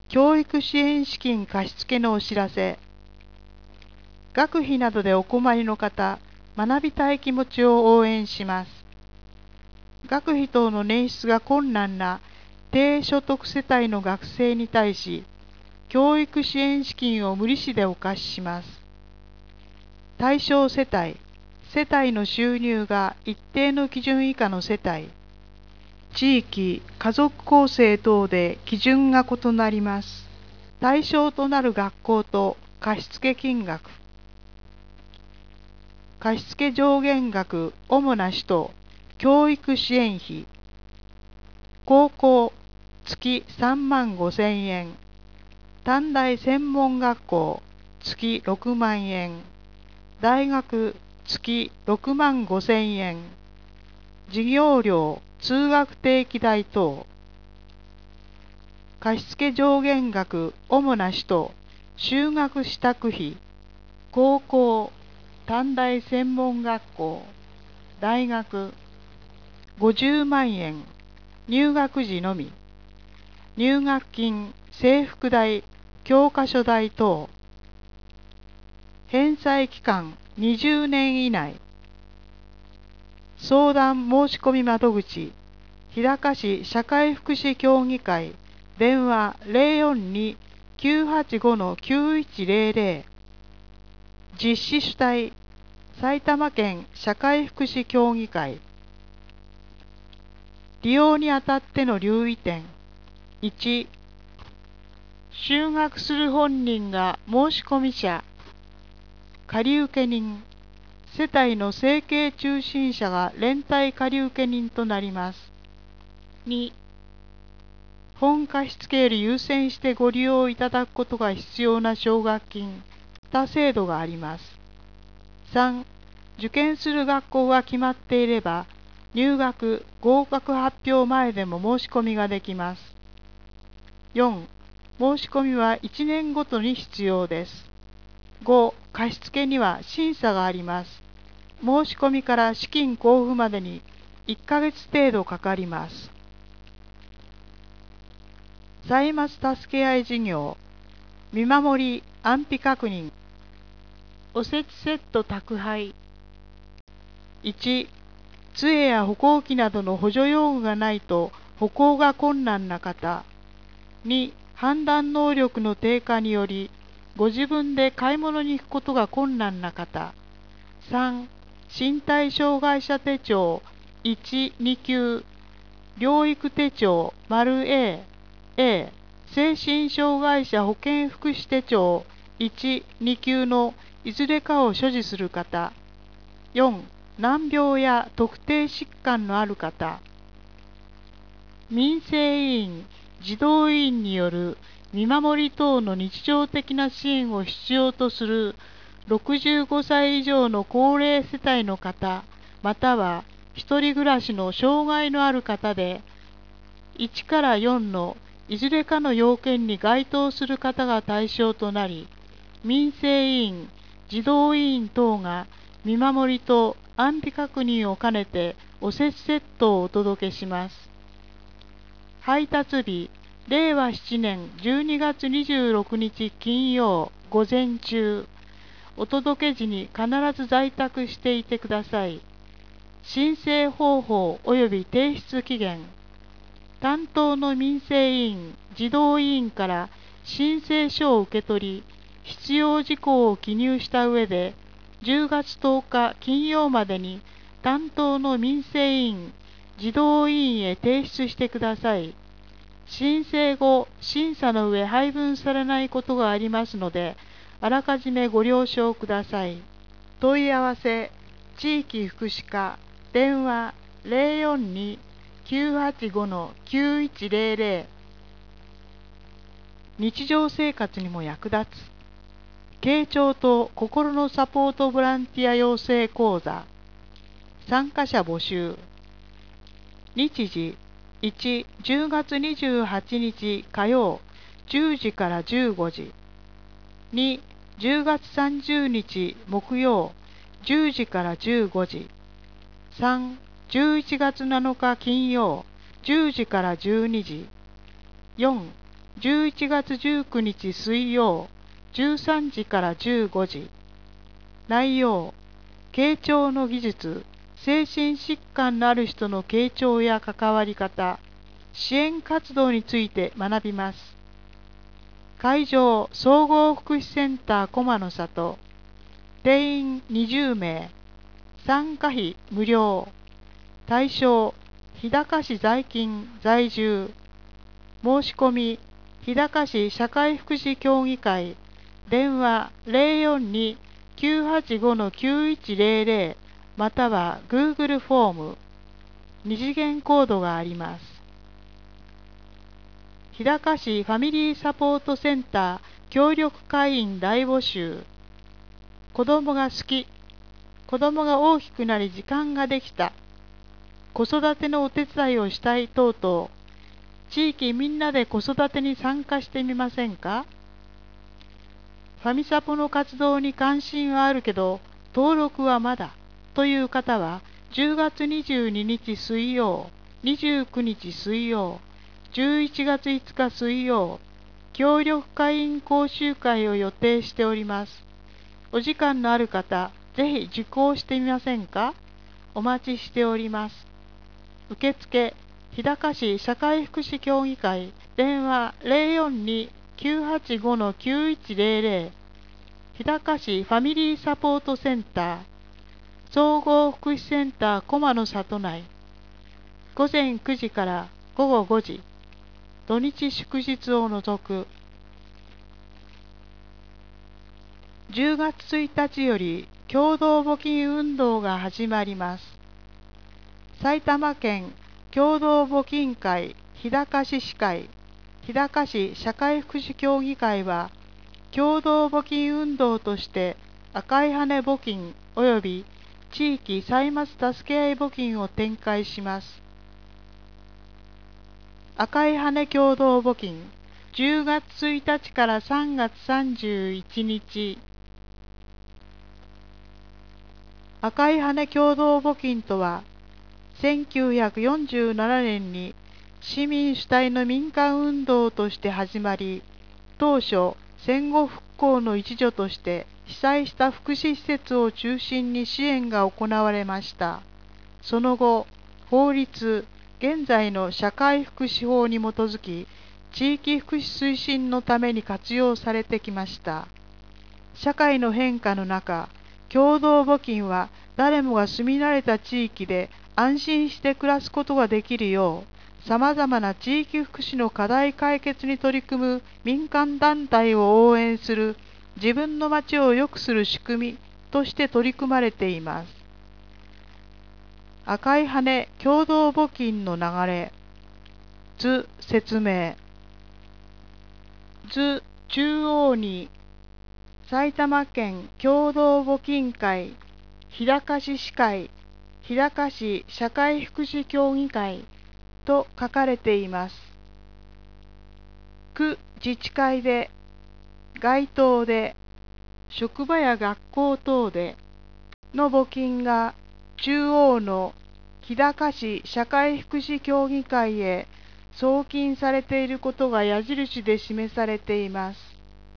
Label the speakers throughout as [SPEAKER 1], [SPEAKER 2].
[SPEAKER 1] 教育支援資金貸付のお知らせ。学費などでお困りの方、学びたい気持ちを応援します。学費等の捻出が困難な低所得世帯の学生に対し、教育支援資金を無利子でお貸しします。対象世帯、世帯の収入が一定の基準以下の世帯、地域、家族構成等で基準が異なります。対象となる学校と貸付金額、貸付上限額主な使途、教育支援費、高校月3万5千円、短大専門学校月6万円、大学月6万5千円、授業料、通学定期代等、貸付上限額主な使途、修学支度費、高校、短大専門学校、大学、50万円、入学時のみ、入学金、制服代、教科書代等、返済期間20年以内、相談申し込み窓口、日高市社会福祉協議会、電話042-985-9100、実施主体、埼玉県社会福祉協議会。利用にあたっての留意点。1、就学する本人が申込者、借受人、世帯の生計中心者が連帯借受人となります。2、本貸付より優先してご利用いただくことが必要な奨学金、他制度があります。3、受験する学校が決まっていれば、入学・合格発表前でも申し込みができます。4、申し込みは1年ごとに必要です。5、貸付には審査があります。申し込みから資金交付までに1ヶ月程度かかります。歳末助け合い事業、見守り安否確認、おせちセット宅配。1、杖や歩行器などの補助用具がないと歩行が困難な方。2、判断能力の低下によりご自分で買い物に行くことが困難な方。3、身体障害者手帳1、2級、療育手帳 ○A、A、精神障害者保健福祉手帳1、2級のいずれかを所持する方。4、難病や特定疾患のある方。民生委員、児童委員による見守り等の日常的な支援を必要とする65歳以上の高齢世帯の方、または一人暮らしの障害のある方で、1から4のいずれかの要件に該当する方が対象となり、民生委員、児童委員等が見守りと安否確認を兼ねておせちセットをお届けします。配達日、令和7年12月26日金曜午前中。お届け時に必ず在宅していてください。申請方法及び提出期限。担当の民生委員、児童委員から申請書を受け取り、必要事項を記入した上で、10月10日金曜までに担当の民生委員、児童委員へ提出してください。申請後、審査の上配分されないことがありますので、あらかじめご了承ください。問い合わせ、地域福祉課、電話042-985-9100。日常生活にも役立つ。傾聴と心のサポートボランティア養成講座。参加者募集。日時1、10月28日火曜10時から15時。2、10月30日木曜10時から15時。3、11月7日金曜10時から12時。4、 11月19日水曜13時から15時。内容、傾聴の技術、精神疾患のある人の傾聴や関わり方、支援活動について学びます。会場、総合福祉センター駒の里。定員20名。参加費無料。対象、日高市在勤在住。申し込み、日高市社会福祉協議会。電話042-985-9100または Google フォーム。二次元コードがあります。日高市ファミリーサポートセンター協力会員大募集。子供が好き。子供が大きくなり時間ができた。子育てのお手伝いをしたい等々。地域みんなで子育てに参加してみませんか？ファミサポの活動に関心はあるけど登録はまだという方は10月22日水曜、29日水曜、11月5日水曜、協力会員講習会を予定しております。お時間のある方、ぜひ受講してみませんか？お待ちしております。受付、日高市社会福祉協議会、電話042-985-9100、日高市ファミリーサポートセンター、総合福祉センター駒の里内、午前9時から午後5時、土日祝日を除く。10月1日より共同募金運動が始まります。埼玉県共同募金会日高市市会、日高市社会福祉協議会は、共同募金運動として赤い羽募金および地域歳末助け合い募金を展開します。赤い羽共同募金、10月1日から3月31日。赤い羽共同募金とは、1947年に市民主体の民間運動として始まり、当初戦後復興の一助として被災した福祉施設を中心に支援が行われました。その後、法律、現在の社会福祉法に基づき、地域福祉推進のために活用されてきました。社会の変化の中、共同募金は誰もが住み慣れた地域で安心して暮らすことができるよう、さまざまな地域福祉の課題解決に取り組む民間団体を応援する自分の町を良くする仕組みとして取り組まれています。赤い羽共同募金の流れ。図説明。図中央に埼玉県共同募金会日高市市会日高市社会福祉協議会と書かれています。区自治会で、街頭で、職場や学校等での募金が中央の日高市社会福祉協議会へ送金されていることが矢印で示されています。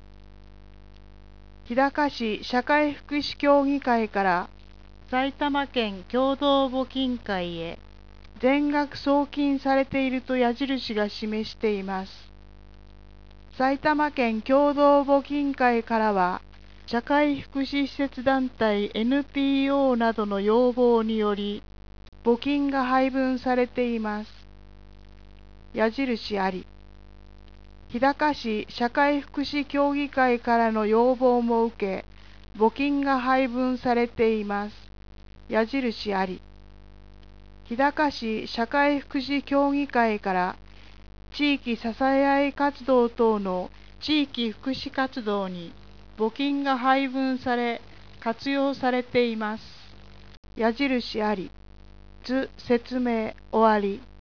[SPEAKER 1] 日高市社会福祉協議会から埼玉県共同募金会へ全額送金されていると矢印が示しています。埼玉県共同募金会からは、社会福祉施設団体 NPO などの要望により、募金が配分されています。矢印あり。日高市社会福祉協議会からの要望も受け、募金が配分されています。矢印あり。日高市社会福祉協議会から地域支え合い活動等の地域福祉活動に募金が配分され活用されています。矢印あり。図説明終わり。